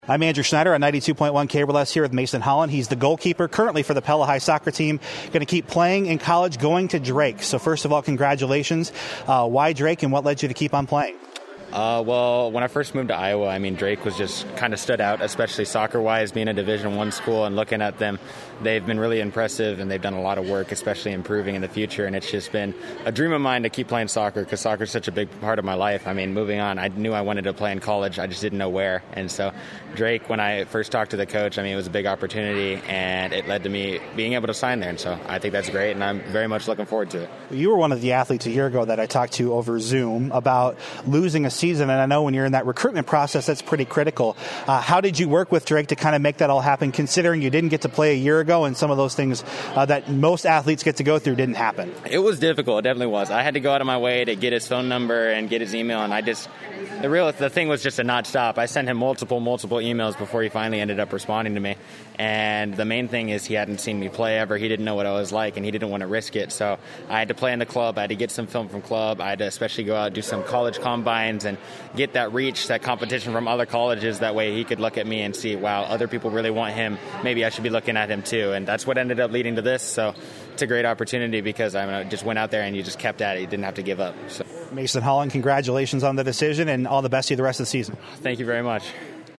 I'm Andrew Schneider on 92.1 KBLS here with Mason Holland. He's the goalkeeper currently for the Pella High soccer team. Going to keep playing in college, going to Drake. So first of all, congratulations. Why Drake, and what led you to keep on playing? Well, when I first moved to Iowa, Drake was just kind of stood out, especially soccer-wise, being a Division I school and looking at them. They've been really impressive, and they've done a lot of work, especially improving in the future. And it's just been a dream of mine to keep playing soccer because soccer is such a big part of my life. Moving on, I knew I wanted to play in college. I just didn't know where. And so Drake, when I first talked to the coach, it was a big opportunity, and it led to me being able to sign there. And so I think that's great, and I'm very much looking forward to it. You were one of the athletes a year ago that I talked to over Zoom about losing a season, and I know when you're in that recruitment process, that's pretty critical. How did you work with Drake to kind of make that all happen, considering you didn't get to play a year ago and some of those things that most athletes get to go through didn't happen? It was difficult. It definitely was. I had to go out of my way to get his phone number and get his email, and the thing was just to not stop. I sent him multiple emails before he finally ended up responding to me. And the main thing is he hadn't seen me play ever. He didn't know what I was like, and he didn't want to risk it. So I had to play in the club. I had to get some film from club. I had to especially go out and do some college combines and get that reach, that competition from other colleges. That way he could look at me and see, wow, other people really want him. Maybe I should be looking at him too. And that's what ended up leading to this. So it's a great opportunity because I just went out there and you just kept at it. You didn't have to give up. So. Mason Holland, congratulations on the decision, and all the best to you the rest of the season. Thank you very much.